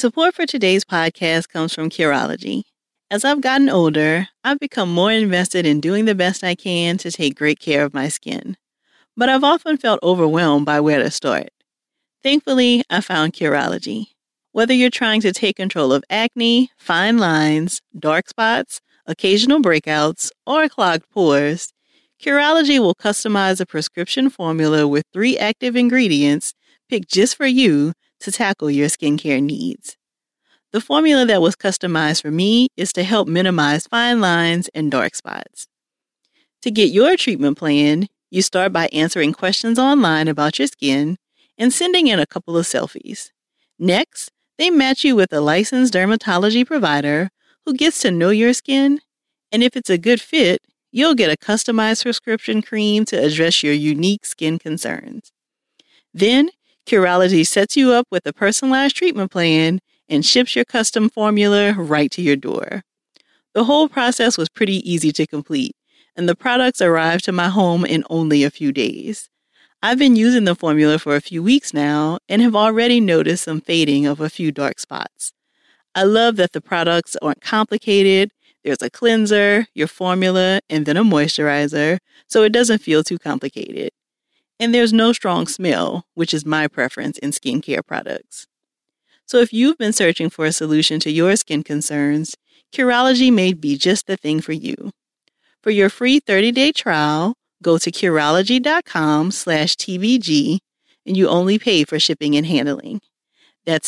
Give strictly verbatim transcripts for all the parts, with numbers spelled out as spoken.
Support for today's podcast comes from Curology. As I've gotten older, I've become more invested in doing the best I can to take great care of my skin. But I've often felt overwhelmed by where to start. Thankfully, I found Curology. Whether you're trying to take control of acne, fine lines, dark spots, occasional breakouts, or clogged pores, Curology will customize a prescription formula with three active ingredients picked just for you to tackle your skincare needs. The formula that was customized for me is to help minimize fine lines and dark spots. To get your treatment plan, you start by answering questions online about your skin and sending in a couple of selfies. Next, they match you with a licensed dermatology provider who gets to know your skin, and if it's a good fit, you'll get a customized prescription cream to address your unique skin concerns. Then, Curology sets you up with a personalized treatment plan and ships your custom formula right to your door. The whole process was pretty easy to complete, and the products arrived to my home in only a few days. I've been using the formula for a few weeks now and have already noticed some fading of a few dark spots. I love that the products aren't complicated. There's a cleanser, your formula, and then a moisturizer, so it doesn't feel too complicated. And there's no strong smell, which is my preference in skincare products. So if you've been searching for a solution to your skin concerns, Curology may be just the thing for you. For your free thirty-day trial, go to Curology.com slash TVG, and you only pay for shipping and handling. That's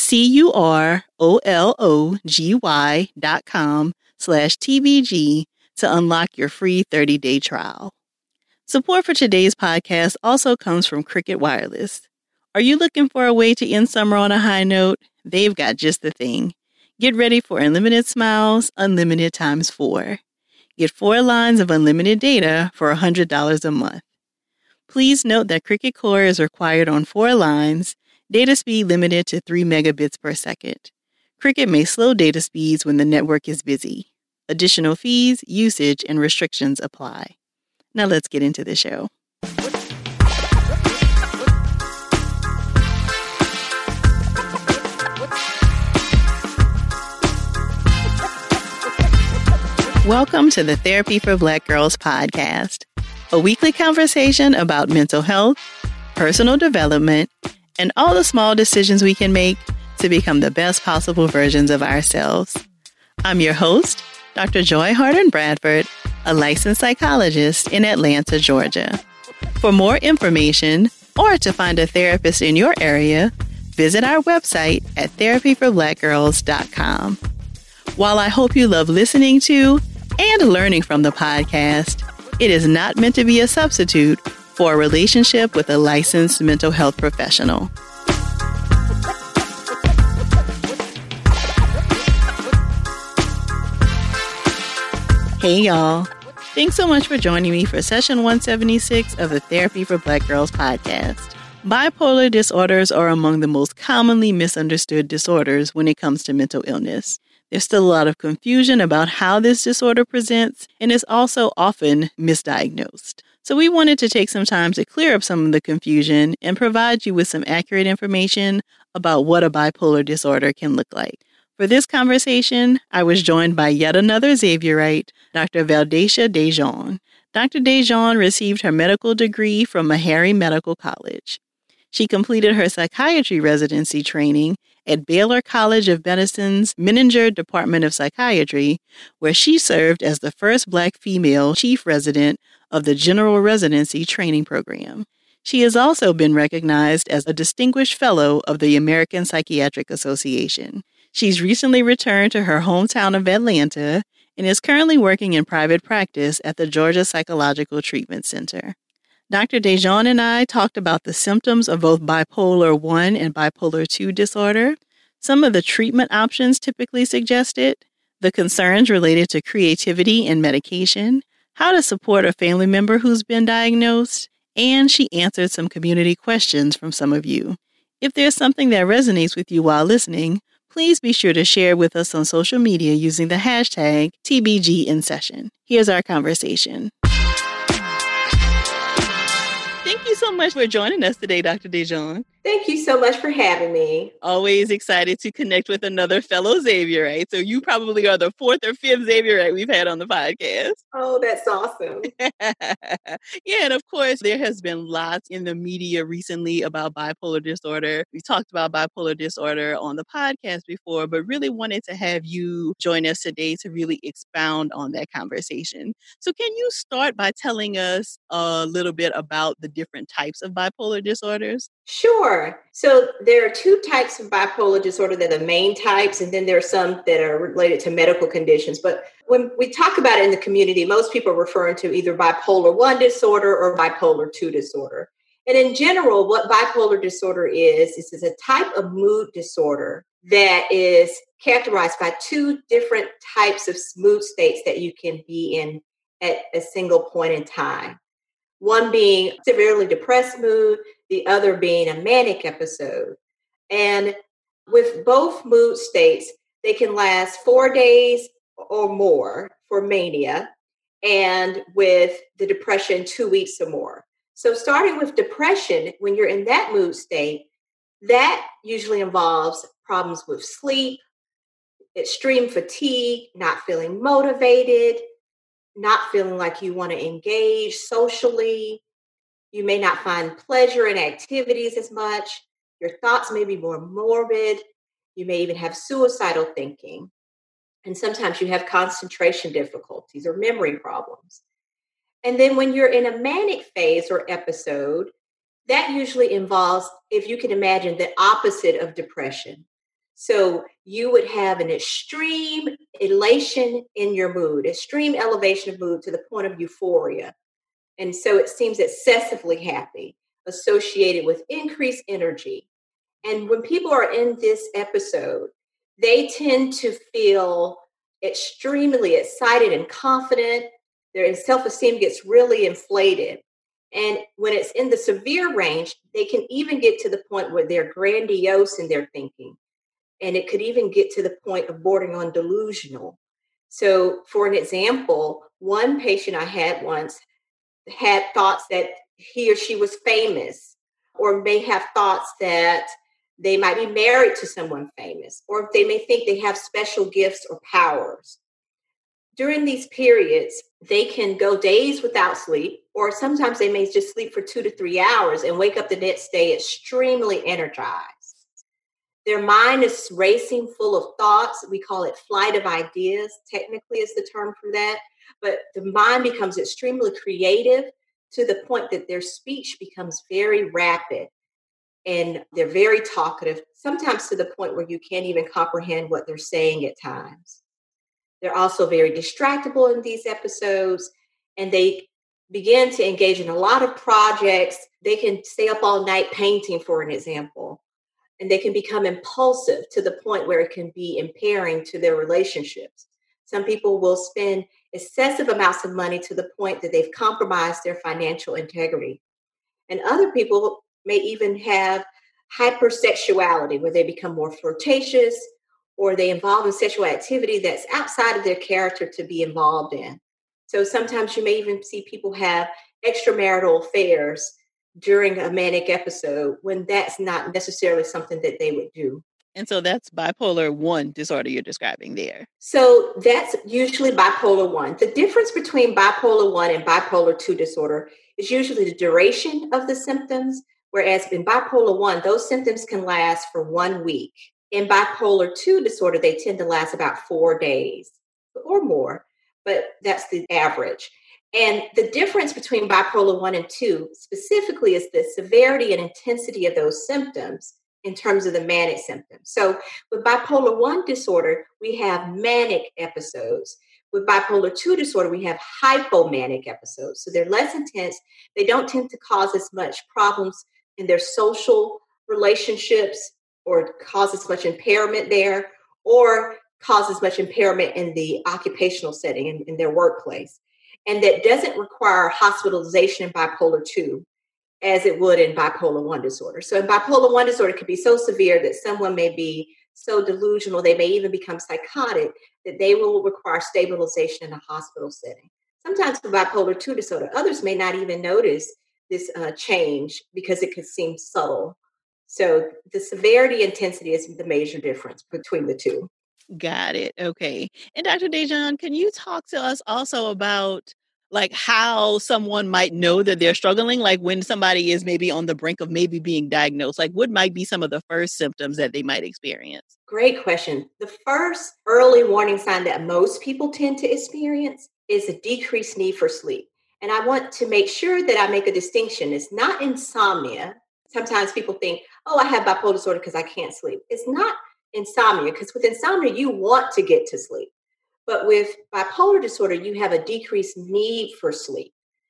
C-U-R-O-L-O-G-Y dot com slash TVG to unlock your free thirty-day trial. Support for today's podcast also comes from Cricket Wireless. Are you looking for a way to end summer on a high note? They've got just the thing. Get ready for unlimited smiles, unlimited times four. Get four lines of unlimited data for one hundred dollars a month. Please note that Cricket Core is required on four lines, data speed limited to three megabits per second. Cricket may slow data speeds when the network is busy. Additional fees, usage, and restrictions apply. Now let's get into the show. Welcome to the Therapy for Black Girls podcast, a weekly conversation about mental health, personal development, and all the small decisions we can make to become the best possible versions of ourselves. I'm your host, Doctor Joy Harden Bradford, a licensed psychologist in Atlanta, Georgia. For more information or to find a therapist in your area, visit our website at therapy for black girls dot com. While I hope you love listening to and learning from the podcast, it is not meant to be a substitute for a relationship with a licensed mental health professional. Hey y'all, thanks so much for joining me for session one seventy-six of the Therapy for Black Girls podcast. Bipolar disorders are among the most commonly misunderstood disorders when it comes to mental illness. There's still a lot of confusion about how this disorder presents and is also often misdiagnosed. So we wanted to take some time to clear up some of the confusion and provide you with some accurate information about what a bipolar disorder can look like. For this conversation, I was joined by yet another Xavierite, Doctor Valdacia DeJean. Doctor DeJean received her medical degree from Meharry Medical College. She completed her psychiatry residency training at Baylor College of Medicine's Menninger Department of Psychiatry, where she served as the first Black female chief resident of the General Residency Training Program. She has also been recognized as a distinguished fellow of the American Psychiatric Association. She's recently returned to her hometown of Atlanta and is currently working in private practice at the Georgia Psychological Treatment Center. Doctor DeJean and I talked about the symptoms of both bipolar one and bipolar two disorder, some of the treatment options typically suggested, the concerns related to creativity and medication, how to support a family member who's been diagnosed, and she answered some community questions from some of you. If there's something that resonates with you while listening, please be sure to share with us on social media using the hashtag T B G in session. Here's our conversation. Thank you so much for joining us today, Doctor DeJean. Thank you so much for having me. Always excited to connect with another fellow Xavierite. So you probably are the fourth or fifth Xavierite we've had on the podcast. Oh, that's awesome. Yeah, and of course, there has been lots in the media recently about bipolar disorder. We talked about bipolar disorder on the podcast before, but really wanted to have you join us today to really expound on that conversation. So can you start by telling us a little bit about the different types of bipolar disorders? Sure. So there are two types of bipolar disorder. They're the main types, and then there are some that are related to medical conditions. But when we talk about it in the community, most people are referring to either bipolar one disorder or bipolar two disorder. And in general, what bipolar disorder is, is is a type of mood disorder that is characterized by two different types of mood states that you can be in at a single point in time. One being severely depressed mood, the other being a manic episode. And with both mood states, they can last four days or more for mania, and with the depression, two weeks or more. So, starting with depression, when you're in that mood state, that usually involves problems with sleep, extreme fatigue, not feeling motivated, not feeling like you want to engage socially. You may not find pleasure in activities as much. Your thoughts may be more morbid. You may even have suicidal thinking. And sometimes you have concentration difficulties or memory problems. And then when you're in a manic phase or episode, that usually involves, if you can imagine, the opposite of depression. So you would have an extreme elation in your mood, extreme elevation of mood to the point of euphoria. And so it seems excessively happy, associated with increased energy. And when people are in this episode, they tend to feel extremely excited and confident. Their self-esteem gets really inflated. And when it's in the severe range, they can even get to the point where they're grandiose in their thinking. And it could even get to the point of bordering on delusional. So, for an example, one patient I had once had thoughts that he or she was famous, or may have thoughts that they might be married to someone famous, or they may think they have special gifts or powers. During these periods, they can go days without sleep, or sometimes they may just sleep for two to three hours and wake up the next day extremely energized. Their mind is racing, full of thoughts. We call it flight of ideas, technically is the term for that. But the mind becomes extremely creative to the point that their speech becomes very rapid, and they're very talkative, sometimes to the point where you can't even comprehend what they're saying at times. They're also very distractible in these episodes, and they begin to engage in a lot of projects. They can stay up all night painting, for an example, and they can become impulsive to the point where it can be impairing to their relationships. Some people will spend excessive amounts of money to the point that they've compromised their financial integrity. And other people may even have hypersexuality, where they become more flirtatious, or they involve in sexual activity that's outside of their character to be involved in. So sometimes you may even see people have extramarital affairs during a manic episode when that's not necessarily something that they would do. And so that's bipolar one disorder you're describing there. So that's usually bipolar one. The difference between bipolar one and bipolar two disorder is usually the duration of the symptoms, whereas in bipolar one, those symptoms can last for one week. In bipolar two disorder, they tend to last about four days or more, but that's the average. And the difference between bipolar one and two specifically is the severity and intensity of those symptoms in terms of the manic symptoms. So with bipolar one disorder, we have manic episodes. With bipolar two disorder, we have hypomanic episodes. So they're less intense. They don't tend to cause as much problems in their social relationships, or cause as much impairment there, or cause as much impairment in the occupational setting, in, in their workplace. And that doesn't require hospitalization in bipolar two as it would in bipolar one disorder. So in bipolar one disorder, it can be so severe that someone may be so delusional, they may even become psychotic, that they will require stabilization in a hospital setting. Sometimes with bipolar two disorder, others may not even notice this uh, change because it could seem subtle. So the severity intensity is the major difference between the two. Got it. Okay. And Doctor Dejan, can you talk to us also about like how someone might know that they're struggling? Like when somebody is maybe on the brink of maybe being diagnosed, like what might be some of the first symptoms that they might experience? Great question. The first early warning sign that most people tend to experience is a decreased need for sleep. And I want to make sure that I make a distinction. It's not insomnia. Sometimes people think, oh, I have bipolar disorder because I can't sleep. It's not insomnia, because with insomnia, you want to get to sleep. But with bipolar disorder, you have a decreased need for sleep.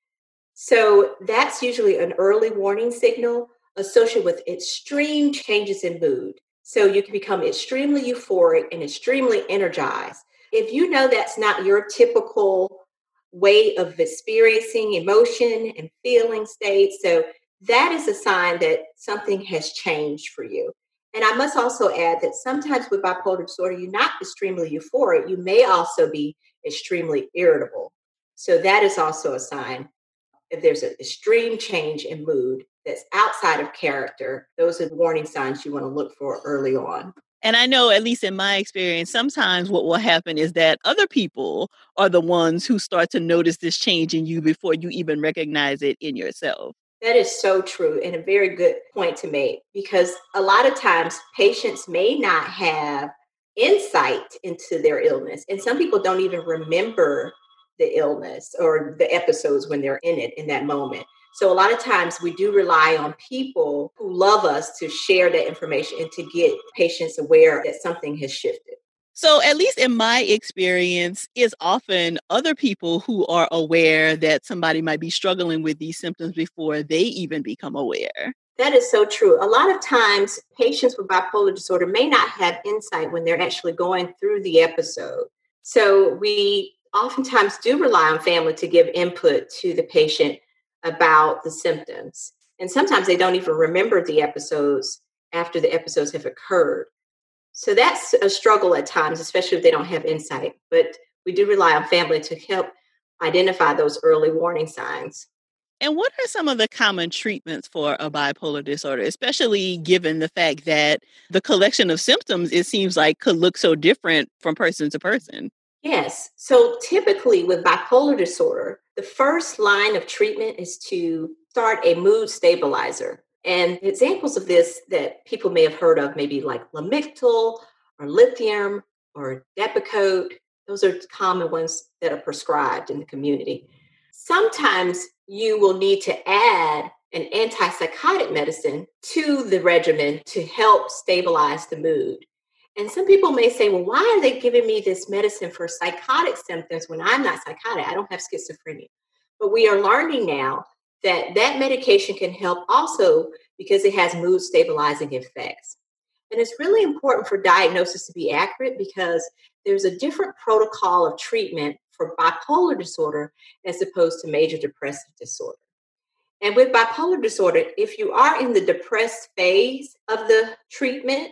So that's usually an early warning signal associated with extreme changes in mood. So you can become extremely euphoric and extremely energized. If you know that's not your typical way of experiencing emotion and feeling states, so that is a sign that something has changed for you. And I must also add that sometimes with bipolar disorder, you're not extremely euphoric. You may also be extremely irritable. So that is also a sign. If there's an extreme change in mood that's outside of character, those are warning signs you want to look for early on. And I know, at least in my experience, sometimes what will happen is that other people are the ones who start to notice this change in you before you even recognize it in yourself. That is so true, and a very good point to make, because a lot of times patients may not have insight into their illness. And some people don't even remember the illness or the episodes when they're in it in that moment. So a lot of times we do rely on people who love us to share that information and to get patients aware that something has shifted. So, at least in my experience, it's often other people who are aware that somebody might be struggling with these symptoms before they even become aware. That is so true. A lot of times, patients with bipolar disorder may not have insight when they're actually going through the episode. So, we oftentimes do rely on family to give input to the patient about the symptoms. And sometimes they don't even remember the episodes after the episodes have occurred. So that's a struggle at times, especially if they don't have insight. But we do rely on family to help identify those early warning signs. And what are some of the common treatments for a bipolar disorder, especially given the fact that the collection of symptoms, it seems like, could look so different from person to person? Yes. So typically with bipolar disorder, the first line of treatment is to start a mood stabilizer. And examples of this that people may have heard of, maybe like Lamictal or lithium or Depakote. Those are common ones that are prescribed in the community. Sometimes you will need to add an antipsychotic medicine to the regimen to help stabilize the mood. And some people may say, well, why are they giving me this medicine for psychotic symptoms when I'm not psychotic? I don't have schizophrenia. But we are learning now that that medication can help also because it has mood stabilizing effects. And it's really important for diagnosis to be accurate because there's a different protocol of treatment for bipolar disorder as opposed to major depressive disorder. And with bipolar disorder, if you are in the depressed phase of the treatment,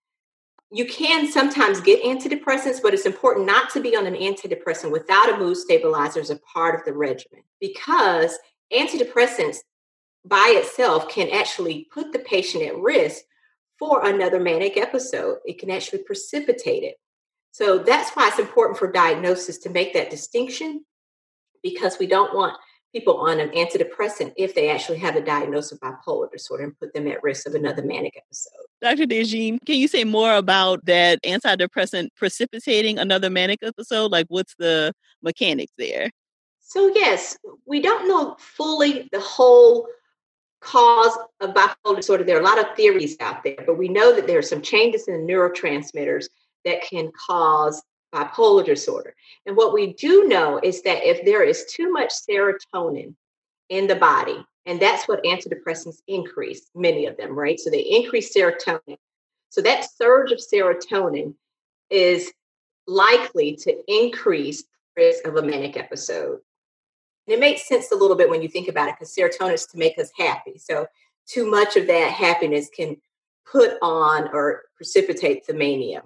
you can sometimes get antidepressants, but it's important not to be on an antidepressant without a mood stabilizer as a part of the regimen, because antidepressants by itself can actually put the patient at risk for another manic episode. It can actually precipitate it. So that's why it's important for diagnosis to make that distinction, because we don't want people on an antidepressant if they actually have a diagnosis of bipolar disorder and put them at risk of another manic episode. Doctor Dejan, can you say more about that antidepressant precipitating another manic episode? Like, what's the mechanics there? So, yes, we don't know fully the whole cause of bipolar disorder. There are a lot of theories out there, but we know that there are some changes in the neurotransmitters that can cause bipolar disorder. And what we do know is that if there is too much serotonin in the body, and that's what antidepressants increase, many of them, right? So they increase serotonin. So that surge of serotonin is likely to increase the risk of a manic episode. And it makes sense a little bit when you think about it, because serotonin is to make us happy. So too much of that happiness can put on or precipitate the mania.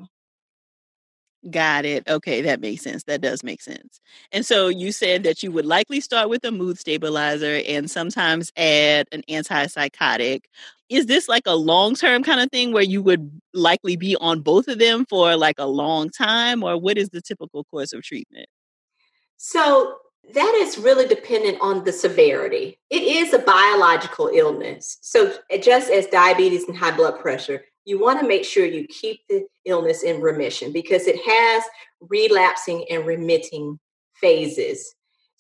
Got it. Okay, that makes sense. That does make sense. And so you said that you would likely start with a mood stabilizer and sometimes add an antipsychotic. Is this like a long-term kind of thing where you would likely be on both of them for like a long time, or what is the typical course of treatment? So that is really dependent on the severity. It is a biological illness. So just as diabetes and high blood pressure, you want to make sure you keep the illness in remission because it has relapsing and remitting phases.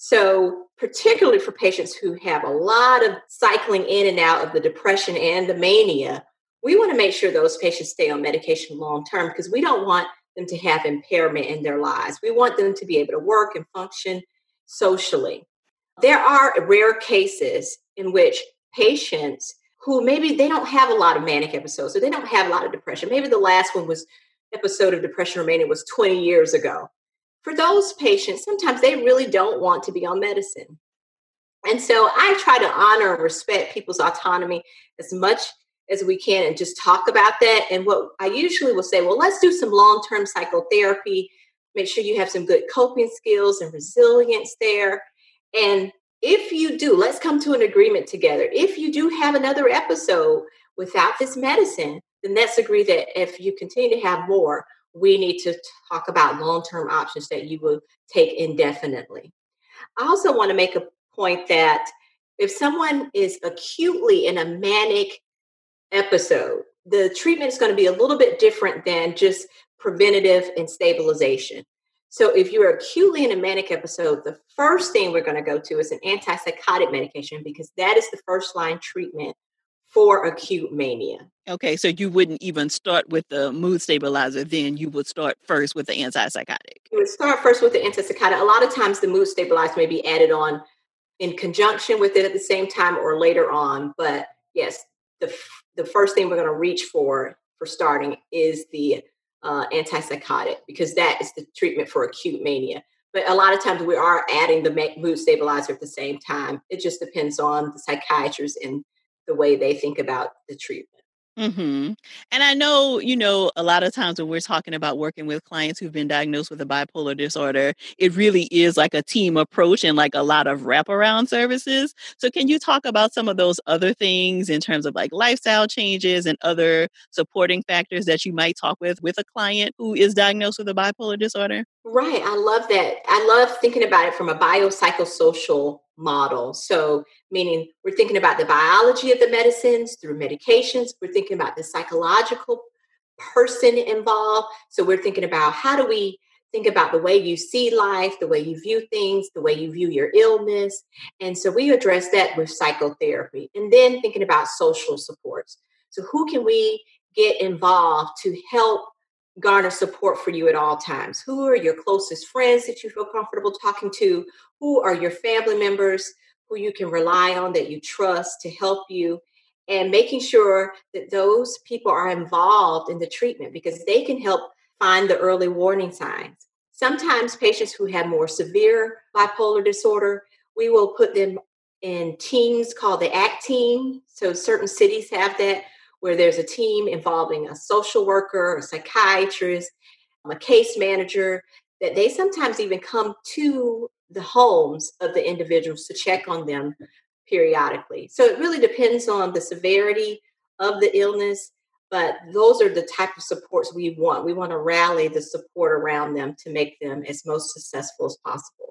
So particularly for patients who have a lot of cycling in and out of the depression and the mania, we want to make sure those patients stay on medication long term because we don't want them to have impairment in their lives. We want them to be able to work and function socially. There are rare cases in which patients who maybe they don't have a lot of manic episodes, so they don't have a lot of depression. Maybe the last one was episode of depression or mania was twenty years ago. For those patients, sometimes they really don't want to be on medicine. And so I try to honor and respect people's autonomy as much as we can and just talk about that. And what I usually will say, well, let's do some long-term psychotherapy. Make sure you have some good coping skills and resilience there. And if you do, let's come to an agreement together. If you do have another episode without this medicine, then let's agree that if you continue to have more, we need to talk about long-term options that you will take indefinitely. I also want to make a point that if someone is acutely in a manic episode, the treatment is going to be a little bit different than just preventative and stabilization. So if you're acutely in a manic episode, the first thing we're going to go to is an antipsychotic medication because that is the first line treatment for acute mania. Okay, so you wouldn't even start with the mood stabilizer, then you would start first with the antipsychotic. You would start first with the antipsychotic. A lot of times the mood stabilizer may be added on in conjunction with it at the same time or later on. But yes, the, the first thing we're going to reach for for starting is the uh, antipsychotic because that is the treatment for acute mania. But a lot of times we are adding the mood stabilizer at the same time. It just depends on the psychiatrist and the way they think about the treatment. Mm-hmm. And I know, you know, a lot of times when we're talking about working with clients who've been diagnosed with a bipolar disorder, it really is like a team approach and like a lot of wraparound services. So can you talk about some of those other things in terms of like lifestyle changes and other supporting factors that you might talk with with a client who is diagnosed with a bipolar disorder? Right. I love that. I love thinking about it from a biopsychosocial model. So, meaning we're thinking about the biology of the medicines through medications. We're thinking about the psychological person involved. So, we're thinking about how do we think about the way you see life, the way you view things, the way you view your illness. And so, we address that with psychotherapy and then thinking about social supports. So, who can we get involved to help garner support for you at all times? Who are your closest friends that you feel comfortable talking to? Who are your family members who you can rely on that you trust to help you? And making sure that those people are involved in the treatment because they can help find the early warning signs. Sometimes patients who have more severe bipolar disorder, we will put them in teams called the ACT team. So certain cities have that, where there's a team involving a social worker, a psychiatrist, a case manager, that they sometimes even come to the homes of the individuals to check on them periodically. So it really depends on the severity of the illness, but those are the type of supports we want. We want to rally the support around them to make them as most successful as possible.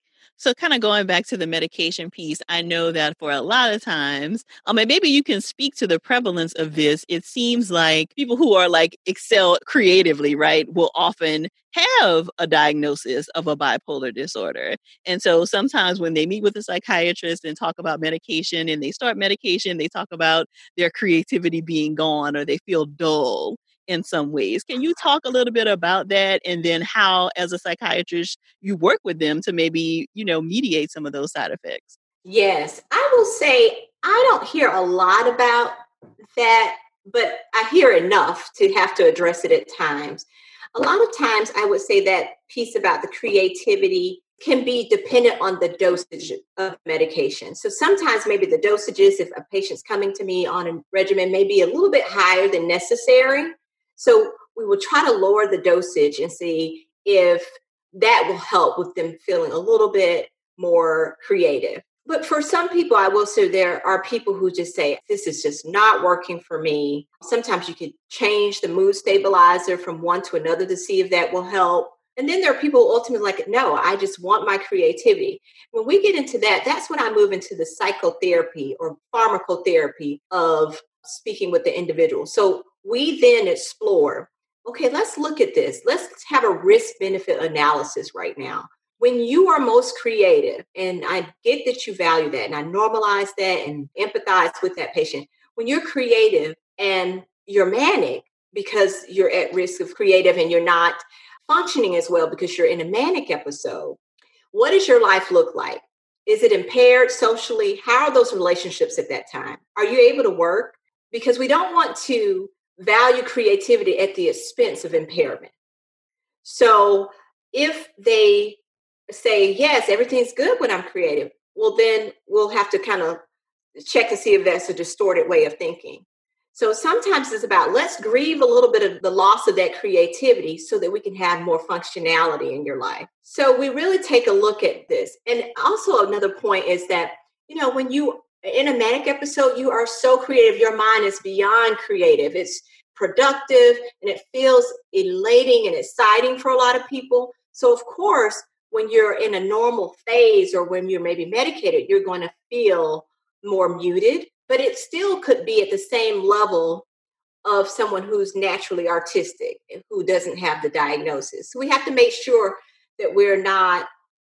So kind of going back to the medication piece, I know that for a lot of times, um, and maybe you can speak to the prevalence of this. It seems like people who are like excel creatively, right, will often have a diagnosis of a bipolar disorder. And so sometimes when they meet with a psychiatrist and talk about medication and they start medication, they talk about their creativity being gone or they feel dull in some ways. Can you talk a little bit about that and then how, as a psychiatrist, you work with them to maybe, you know, mediate some of those side effects? Yes, I will say I don't hear a lot about that, but I hear enough to have to address it at times. A lot of times I would say that piece about the creativity can be dependent on the dosage of medication. So sometimes maybe the dosages, if a patient's coming to me on a regimen, may be a little bit higher than necessary. So we will try to lower the dosage and see if that will help with them feeling a little bit more creative. But for some people, I will say there are people who just say, this is just not working for me. Sometimes you could change the mood stabilizer from one to another to see if that will help. And then there are people who ultimately like, no, I just want my creativity. When we get into that, that's when I move into the psychotherapy or pharmacotherapy of speaking with the individual. So we then explore, okay, let's look at this. Let's have a risk benefit analysis right now. When you are most creative, and I get that you value that, and I normalize that and empathize with that patient. When you're creative and you're manic because you're at risk of creative and you're not functioning as well because you're in a manic episode, what does your life look like? Is it impaired socially? How are those relationships at that time? Are you able to work? Because we don't want to value creativity at the expense of impairment. So if they say, yes, everything's good when I'm creative, well, then we'll have to kind of check to see if that's a distorted way of thinking. So sometimes it's about, let's grieve a little bit of the loss of that creativity so that we can have more functionality in your life. So we really take a look at this. And also another point is that, you know, when you in a manic episode, you are so creative, your mind is beyond creative. It's productive and it feels elating and exciting for a lot of people. So of course, when you're in a normal phase or when you're maybe medicated, you're going to feel more muted, but it still could be at the same level of someone who's naturally artistic and who doesn't have the diagnosis. So we have to make sure that we're not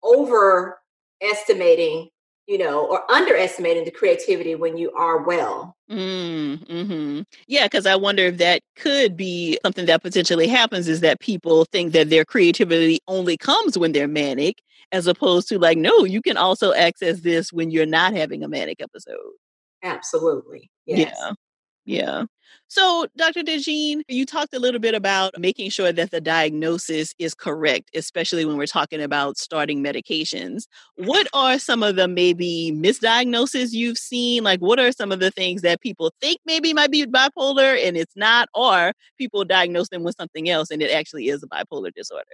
overestimating, you know, or underestimating the creativity when you are well. Mm, mm-hmm. Yeah, because I wonder if that could be something that potentially happens, is that people think that their creativity only comes when they're manic, as opposed to like, no, you can also access this when you're not having a manic episode. Absolutely. Yes. Yeah. Yeah. So, Doctor DeJean, you talked a little bit about making sure that the diagnosis is correct, especially when we're talking about starting medications. What are some of the maybe misdiagnoses you've seen? Like, what are some of the things that people think maybe might be bipolar and it's not, or people diagnose them with something else and it actually is a bipolar disorder?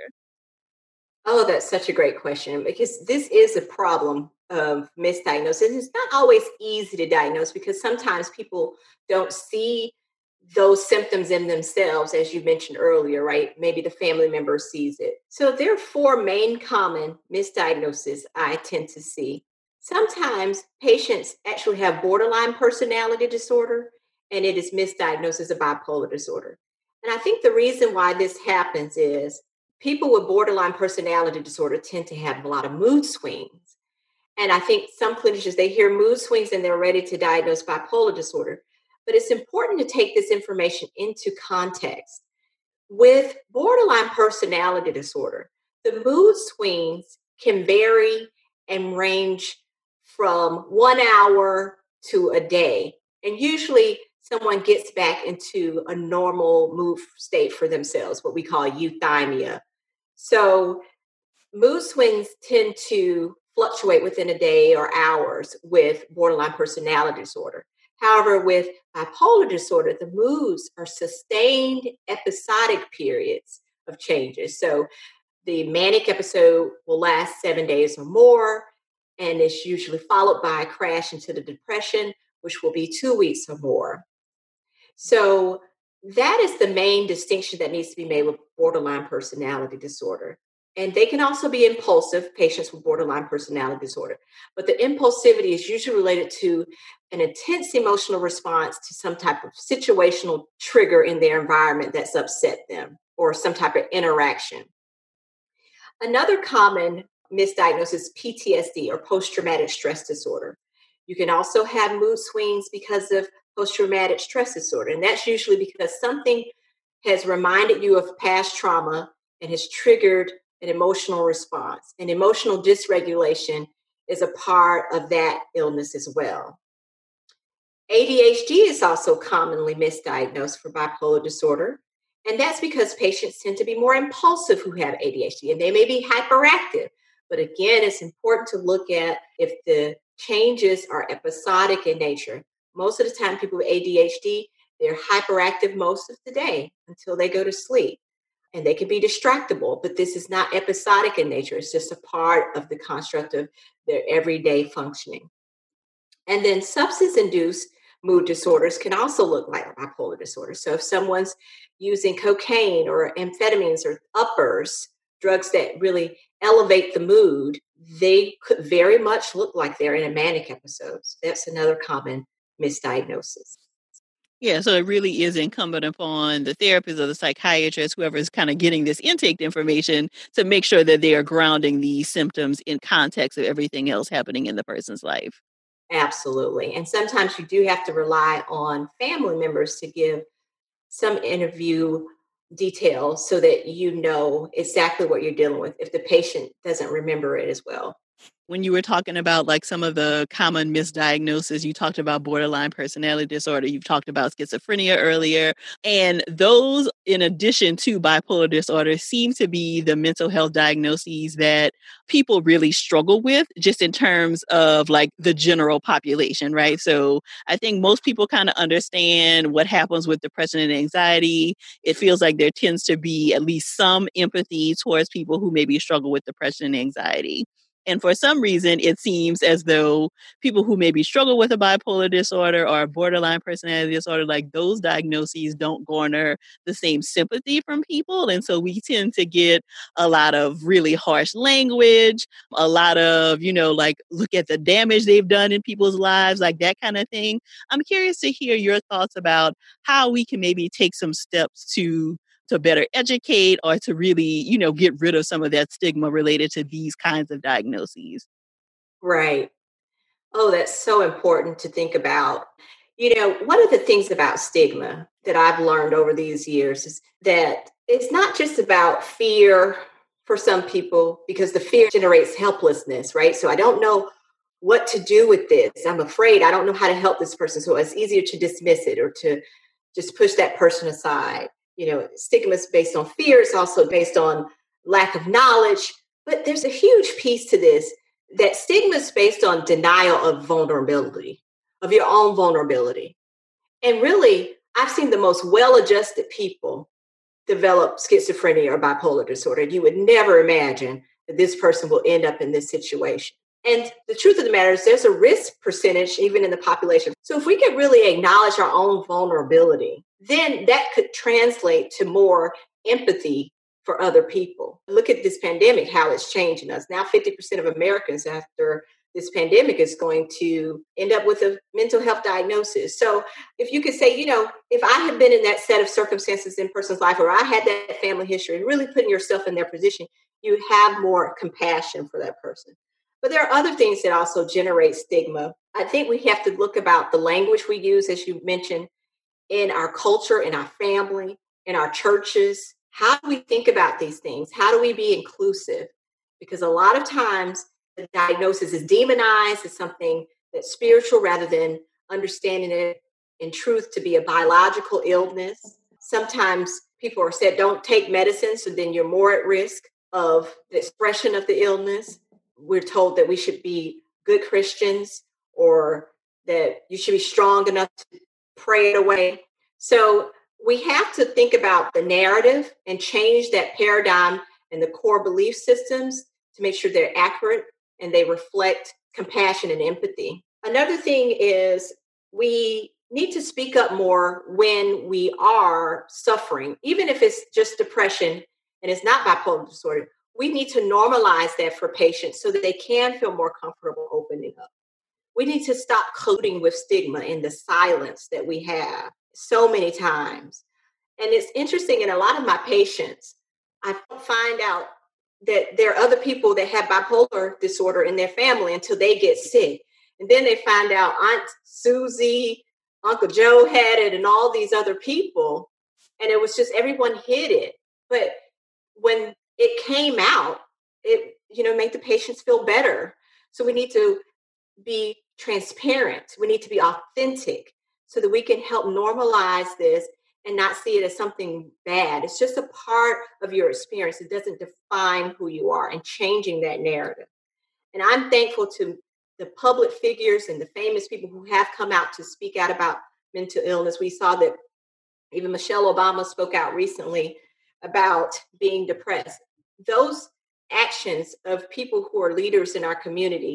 Oh, that's such a great question, because this is a problem of misdiagnosis. It's not always easy to diagnose because sometimes people don't see those symptoms in themselves, as you mentioned earlier, right? Maybe the family member sees it. So there are four main common misdiagnoses I tend to see. Sometimes patients actually have borderline personality disorder, and it is misdiagnosed as a bipolar disorder. And I think the reason why this happens is people with borderline personality disorder tend to have a lot of mood swings. And I think some clinicians, they hear mood swings and they're ready to diagnose bipolar disorder. But it's important to take this information into context. With borderline personality disorder, the mood swings can vary and range from one hour to a day. And usually someone gets back into a normal mood state for themselves, what we call euthymia. So mood swings tend to fluctuate within a day or hours with borderline personality disorder. However, with bipolar disorder, the moods are sustained episodic periods of changes. So the manic episode will last seven days or more, and it's usually followed by a crash into the depression, which will be two weeks or more. So that is the main distinction that needs to be made with borderline personality disorder. And they can also be impulsive, patients with borderline personality disorder. But the impulsivity is usually related to an intense emotional response to some type of situational trigger in their environment that's upset them, or some type of interaction. Another common misdiagnosis is P T S D, or post-traumatic stress disorder. You can also have mood swings because of post-traumatic stress disorder. And that's usually because something has reminded you of past trauma and has triggered an emotional response. And emotional dysregulation is a part of that illness as well. A D H D is also commonly misdiagnosed for bipolar disorder. And that's because patients tend to be more impulsive who have A D H D, and they may be hyperactive. But again, it's important to look at if the changes are episodic in nature. Most of the time, people with A D H D, they're hyperactive most of the day until they go to sleep. And they can be distractible, but this is not episodic in nature. It's just a part of the construct of their everyday functioning. And then substance-induced mood disorders can also look like bipolar disorder. So if someone's using cocaine or amphetamines or uppers, drugs that really elevate the mood, they could very much look like they're in a manic episode. So that's another common misdiagnosis. Yeah, so it really is incumbent upon the therapist or the psychiatrist, whoever is kind of getting this intake information, to make sure that they are grounding these symptoms in context of everything else happening in the person's life. Absolutely. And sometimes you do have to rely on family members to give some interview details so that you know exactly what you're dealing with if the patient doesn't remember it as well. When you were talking about like some of the common misdiagnoses, you talked about borderline personality disorder, you've talked about schizophrenia earlier, and those, in addition to bipolar disorder, seem to be the mental health diagnoses that people really struggle with, just in terms of like the general population, right? So I think most people kind of understand what happens with depression and anxiety. It feels like there tends to be at least some empathy towards people who maybe struggle with depression and anxiety. And for some reason, it seems as though people who maybe struggle with a bipolar disorder or a borderline personality disorder, like those diagnoses don't garner the same sympathy from people. And so we tend to get a lot of really harsh language, a lot of, you know, like, look at the damage they've done in people's lives, like that kind of thing. I'm curious to hear your thoughts about how we can maybe take some steps to to better educate or to really, you know, get rid of some of that stigma related to these kinds of diagnoses. Right. Oh, that's so important to think about. You know, one of the things about stigma that I've learned over these years is that it's not just about fear for some people, because the fear generates helplessness, right? So I don't know what to do with this. I'm afraid I don't know how to help this person. So it's easier to dismiss it or to just push that person aside. You know, stigma is based on fear. It's also based on lack of knowledge. But there's a huge piece to this, that stigma is based on denial of vulnerability, of your own vulnerability. And really, I've seen the most well-adjusted people develop schizophrenia or bipolar disorder. You would never imagine that this person will end up in this situation. And the truth of the matter is there's a risk percentage even in the population. So if we could really acknowledge our own vulnerability, then that could translate to more empathy for other people. Look at this pandemic, how it's changing us. Now fifty percent of Americans after this pandemic is going to end up with a mental health diagnosis. So if you could say, you know, if I had been in that set of circumstances in a person's life, or I had that family history, and really putting yourself in their position, you have more compassion for that person. But there are other things that also generate stigma. I think we have to look about the language we use, as you mentioned, in our culture, in our family, in our churches. How do we think about these things? How do we be inclusive? Because a lot of times the diagnosis is demonized as something that's spiritual rather than understanding it in truth to be a biological illness. Sometimes people are said, don't take medicine, so then you're more at risk of the expression of the illness. We're told that we should be good Christians, or that you should be strong enough to pray it away. So we have to think about the narrative and change that paradigm and the core belief systems to make sure they're accurate and they reflect compassion and empathy. Another thing is we need to speak up more when we are suffering, even if it's just depression and it's not bipolar disorder. We need to normalize that for patients so that they can feel more comfortable opening up. We need to stop coding with stigma in the silence that we have so many times. And it's interesting, in a lot of my patients, I find out that there are other people that have bipolar disorder in their family until they get sick. And then they find out Aunt Susie, Uncle Joe had it, and all these other people. And it was just everyone hid it. But when it came out, it, you know, made the patients feel better. So we need to be transparent. We need to be authentic so that we can help normalize this and not see it as something bad. It's just a part of your experience. It doesn't define who you are, and changing that narrative. And I'm thankful to the public figures and the famous people who have come out to speak out about mental illness. We saw that even Michelle Obama spoke out recently about being depressed. Those actions of people who are leaders in our community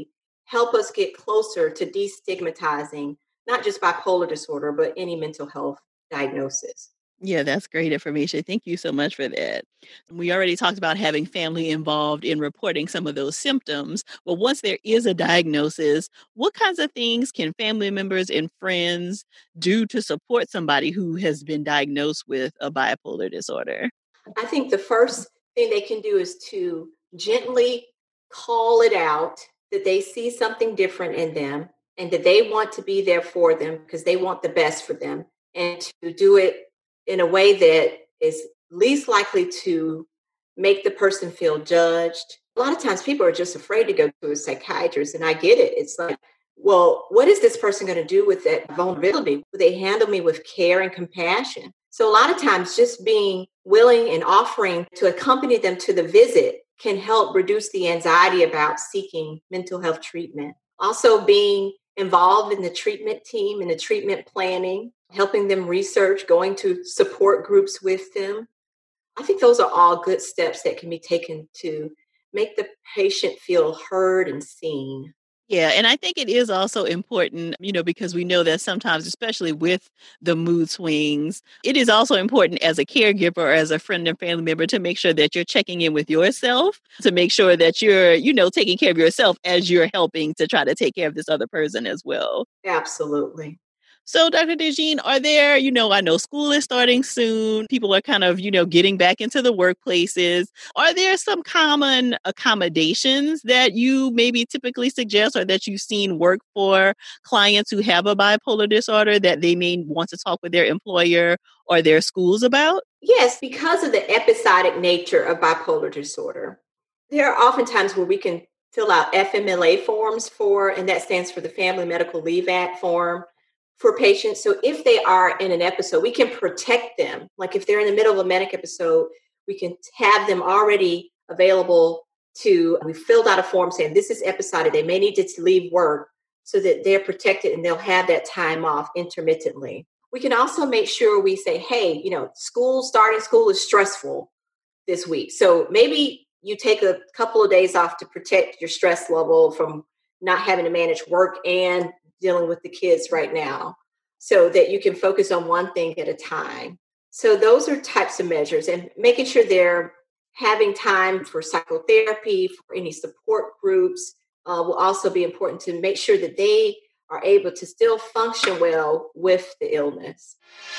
help us get closer to destigmatizing not just bipolar disorder, but any mental health diagnosis. Yeah, that's great information. Thank you so much for that. We already talked about having family involved in reporting some of those symptoms. But once there is a diagnosis, what kinds of things can family members and friends do to support somebody who has been diagnosed with a bipolar disorder? I think the first thing they can do is to gently call it out that they see something different in them and that they want to be there for them because they want the best for them, and to do it in a way that is least likely to make the person feel judged. A lot of times people are just afraid to go to a psychiatrist, and I get it. It's like, well, what is this person going to do with that vulnerability? Will they handle me with care and compassion? So a lot of times just being willing and offering to accompany them to the visit can help reduce the anxiety about seeking mental health treatment. Also being involved in the treatment team and the treatment planning, helping them research, going to support groups with them. I think those are all good steps that can be taken to make the patient feel heard and seen. Yeah, and I think it is also important, you know, because we know that sometimes, especially with the mood swings, it is also important as a caregiver or as a friend and family member to make sure that you're checking in with yourself, to make sure that you're, you know, taking care of yourself as you're helping to try to take care of this other person as well. Absolutely. So, Doctor DeJean, are there, you know, I know school is starting soon. People are kind of, you know, getting back into the workplaces. Are there some common accommodations that you maybe typically suggest or that you've seen work for clients who have a bipolar disorder that they may want to talk with their employer or their schools about? Yes, because of the episodic nature of bipolar disorder, there are often times where we can fill out F M L A forms for, and that stands for the Family Medical Leave Act form for patients. So if they are in an episode, we can protect them. Like if they're in the middle of a manic episode, we can have them already available to, we filled out a form saying this is episodic. They may need to leave work so that they're protected and they'll have that time off intermittently. We can also make sure we say, hey, you know, school, starting school is stressful this week. So maybe you take a couple of days off to protect your stress level from not having to manage work and dealing with the kids right now so that you can focus on one thing at a time. So those are types of measures, and making sure they're having time for psychotherapy, for any support groups uh, will also be important to make sure that they are able to still function well with the illness.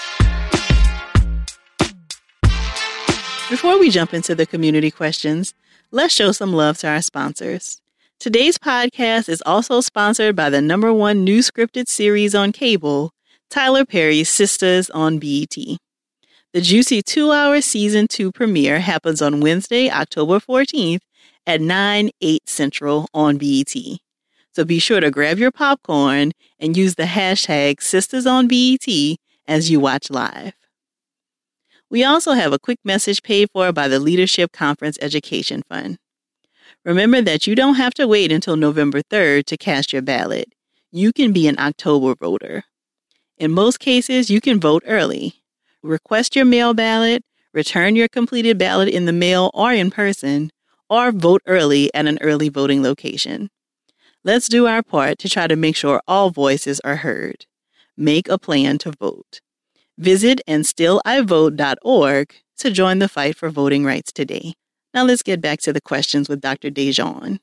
Before we jump into the community questions, let's show some love to our sponsors. Today's podcast is also sponsored by the number one new scripted series on cable, Tyler Perry's Sistas on B E T. The juicy two-hour season two premiere happens on Wednesday, October fourteenth at nine, eight Central on B E T. So be sure to grab your popcorn and use the hashtag Sistas on B E T as you watch live. We also have a quick message paid for by the Leadership Conference Education Fund. Remember that you don't have to wait until November third to cast your ballot. You can be an October voter. In most cases, you can vote early. Request your mail ballot, return your completed ballot in the mail or in person, or vote early at an early voting location. Let's do our part to try to make sure all voices are heard. Make a plan to vote. Visit and still I vote dot org to join the fight for voting rights today. Now let's get back to the questions with Doctor DeJean.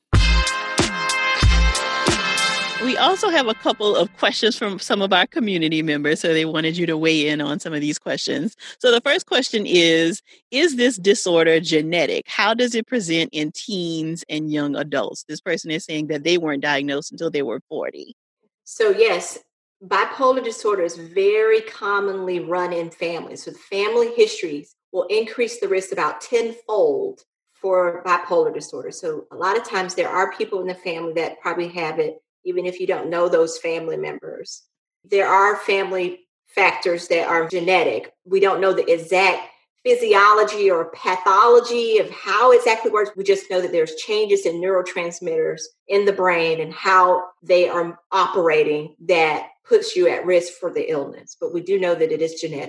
We also have a couple of questions from some of our community members, so they wanted you to weigh in on some of these questions. So the first question is, is this disorder genetic? How does it present in teens and young adults? This person is saying that they weren't diagnosed until they were forty. So yes, bipolar disorder is very commonly run in families. So family histories will increase the risk about tenfold for bipolar disorder. So a lot of times there are people in the family that probably have it, even if you don't know those family members. There are family factors that are genetic. We don't know the exact physiology or pathology of how exactly it works. We just know that there's changes in neurotransmitters in the brain and how they are operating that puts you at risk for the illness. But we do know that it is genetic.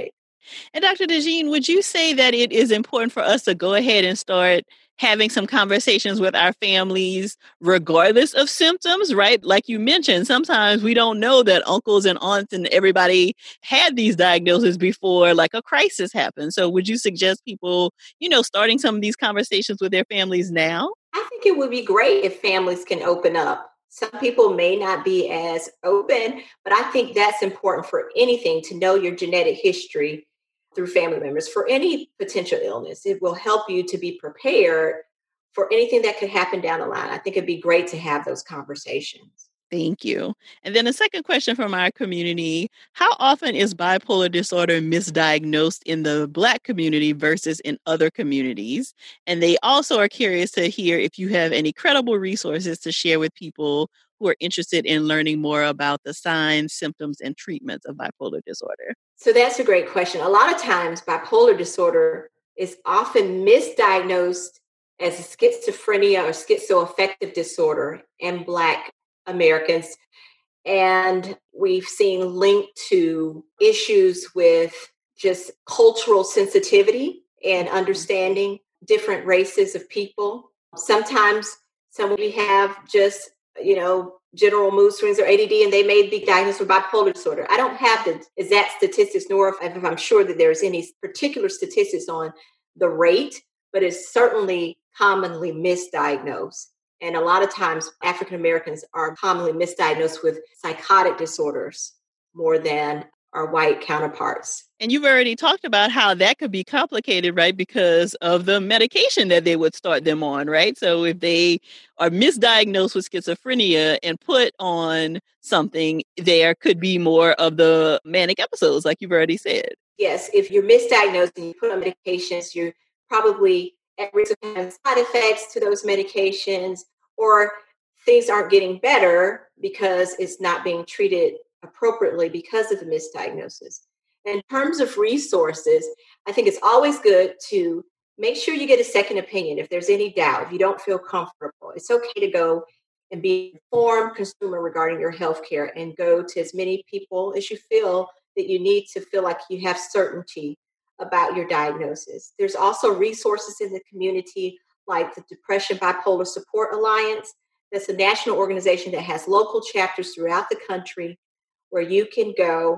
And Doctor DeJean, would you say that it is important for us to go ahead and start having some conversations with our families, regardless of symptoms, right? Like you mentioned, sometimes we don't know that uncles and aunts and everybody had these diagnoses before like a crisis happened. So would you suggest people, you know, starting some of these conversations with their families now? I think it would be great if families can open up. Some people may not be as open, but I think that's important for anything to know your genetic history through family members for any potential illness. It will help you to be prepared for anything that could happen down the line. I think it'd be great to have those conversations. Thank you. And then a second question from our community. How often is bipolar disorder misdiagnosed in the Black community versus in other communities? And they also are curious to hear if you have any credible resources to share with people who are interested in learning more about the signs, symptoms, and treatments of bipolar disorder. So that's a great question. A lot of times bipolar disorder is often misdiagnosed as a schizophrenia or schizoaffective disorder in Black Americans. And we've seen linked to issues with just cultural sensitivity and understanding different races of people. Sometimes somebody have just, you know, general mood swings or A D D, and they may be diagnosed with bipolar disorder. I don't have the exact statistics, nor if I'm sure that there's any particular statistics on the rate, but it's certainly commonly misdiagnosed. And a lot of times, African Americans are commonly misdiagnosed with psychotic disorders more than our white counterparts. And you've already talked about how that could be complicated, right? Because of the medication that they would start them on, right? So if they are misdiagnosed with schizophrenia and put on something, there could be more of the manic episodes, like you've already said. Yes, if you're misdiagnosed and you put on medications, you're probably at risk of having side effects to those medications, or things aren't getting better because it's not being treated appropriately because of the misdiagnosis. In terms of resources, I think it's always good to make sure you get a second opinion if there's any doubt, if you don't feel comfortable. It's okay to go and be an informed consumer regarding your healthcare and go to as many people as you feel that you need to feel like you have certainty about your diagnosis. There's also resources in the community like the Depression Bipolar Support Alliance. That's a national organization that has local chapters throughout the country where you can go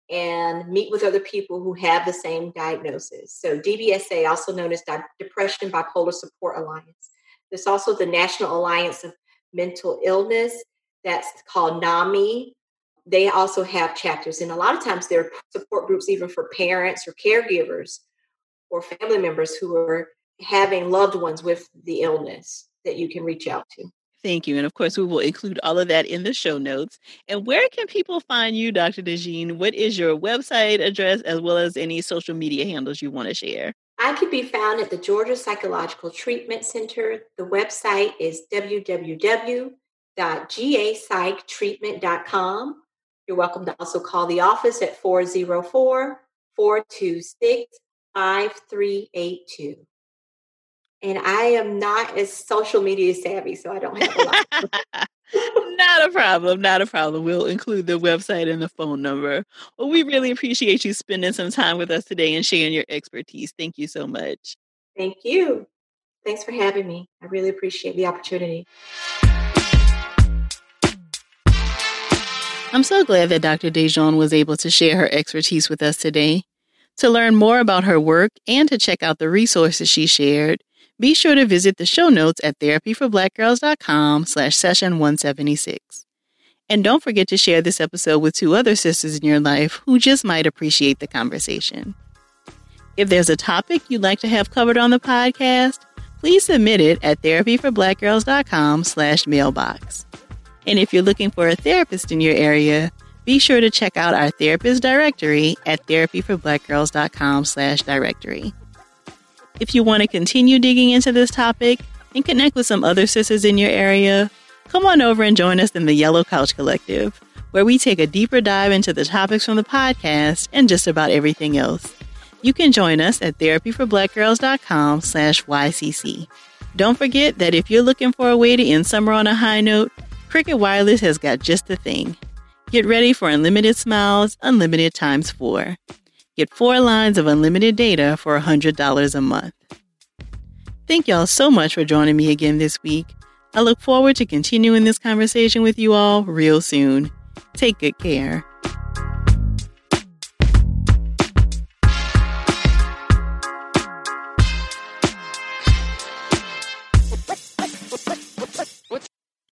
and meet with other people who have the same diagnosis. So D B S A, also known as Depression Bipolar Support Alliance. There's also the National Alliance of Mental Illness, that's called NAMI. They also have chapters, and a lot of times there are support groups even for parents or caregivers or family members who are having loved ones with the illness that you can reach out to. Thank you. And of course, we will include all of that in the show notes. And where can people find you, Doctor DeJean? What is your website address, as well as any social media handles you want to share? I can be found at the Georgia Psychological Treatment Center. The website is w w w dot g a psych treatment dot com. You're welcome to also call the office at four oh four, four two six, five three eight two. And I am not as social media savvy, so I don't have a lot. Not a problem. Not a problem. We'll include the website and the phone number. Well, we really appreciate you spending some time with us today and sharing your expertise. Thank you so much. Thank you. Thanks for having me. I really appreciate the opportunity. I'm so glad that Doctor DeJean was able to share her expertise with us today. To learn more about her work and to check out the resources she shared, be sure to visit the show notes at therapyforblackgirls.com slash session 176. And don't forget to share this episode with two other sisters in your life who just might appreciate the conversation. If there's a topic you'd like to have covered on the podcast, please submit it at therapyforblackgirls.com slash mailbox. And if you're looking for a therapist in your area, be sure to check out our therapist directory at therapyforblackgirls.com slash directory. If you want to continue digging into this topic and connect with some other sisters in your area, come on over and join us in the Yellow Couch Collective, where we take a deeper dive into the topics from the podcast and just about everything else. You can join us at therapyforblackgirls.com slash YCC. Don't forget that if you're looking for a way to end summer on a high note, Cricket Wireless has got just the thing. Get ready for unlimited smiles, unlimited times four. Get four lines of unlimited data for one hundred dollars a month. Thank y'all so much for joining me again this week. I look forward to continuing this conversation with you all real soon. Take good care.